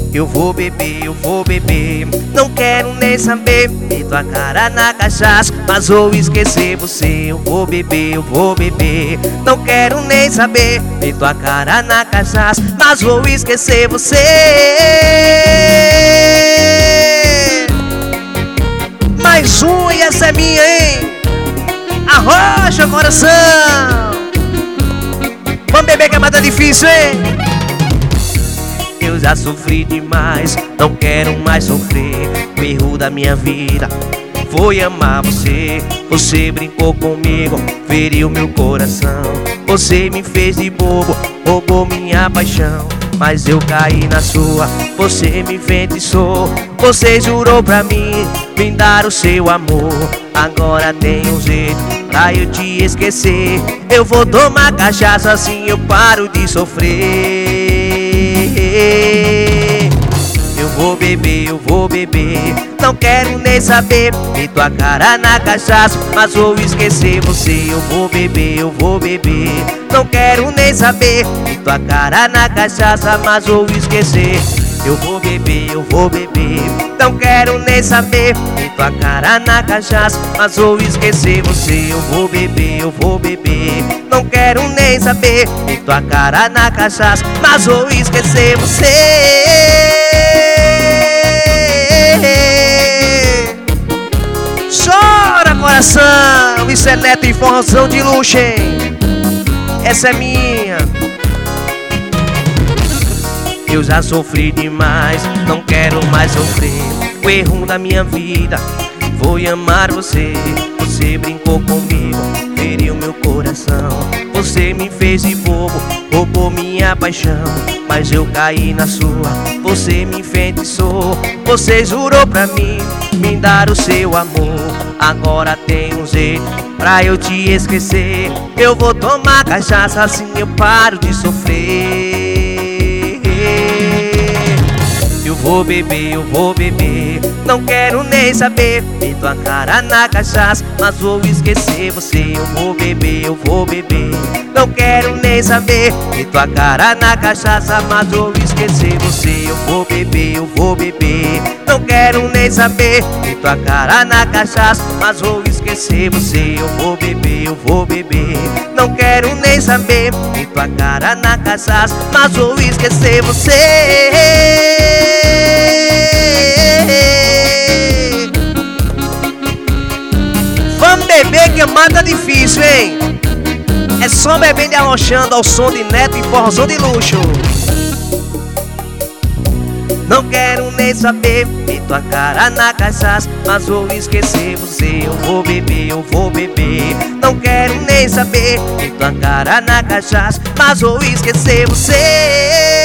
Eu vou beber, eu vou beber. Não quero nem saber de tua cara na cachaça, mas vou esquecer você. Eu vou beber, eu vou beber. Não quero nem saber de tua cara na cachaça, mas vou esquecer você. Mais um e essa é minha, hein? Arrocha, coração. Vamos beber que é mais difícil, hein? Eu já sofri demais, não quero mais sofrer. O erro da minha vida foi amar você. Você brincou comigo, feriu meu coração. Você me fez de bobo, roubou minha paixão. Mas eu caí na sua, você me enfeitiçou. Você jurou pra mim me dar o seu amor. Agora tem um jeito pra eu te esquecer. Eu vou tomar cachaça, assim eu paro de sofrer. Eu vou beber, eu vou beber. Não quero nem saber de tua cara na cachaça, mas vou esquecer você. Eu vou beber, eu vou beber. Não quero nem saber de tua cara na cachaça, mas vou esquecer. Eu vou beber, eu vou beber. Não quero nem saber de tua cara na cachaça, mas vou esquecer você. Eu vou beber, eu vou beber. Não quero nem saber de tua cara na cachaça, mas vou esquecer você. Chora, coração. Isso é Neto Informação de luxo, hein? Essa é minha. Eu já sofri demais, não quero mais sofrer. O erro da minha vida foi amar você. Você brincou comigo, feriu meu coração. Você me fez de bobo, roubou minha paixão. Mas eu caí na sua, você me enfeitiçou. Você jurou pra mim me dar o seu amor. Agora tem um jeito pra eu te esquecer. Eu vou tomar cachaça, assim eu paro de sofrer. Eu vou beber, eu vou beber. Não quero nem saber de tua cara na cachaça, mas vou esquecer você. Eu vou beber, eu vou beber. Não quero nem saber de tua cara na cachaça, mas vou esquecer você. Eu vou beber, eu vou beber. Não quero nem saber de tua cara na cachaça, mas vou esquecer você. Eu vou beber, eu vou beber. Não quero nem saber de tua cara na cachaça, mas vou esquecer você. Vamos beber que mata difícil, hein? É só bebendo e alochando ao som de Neto Informação de luxo. Não quero nem saber de tua cara na cachaça, mas vou esquecer você. Eu vou beber, eu vou beber. Não quero nem saber de tua cara na cachaça, mas vou esquecer você.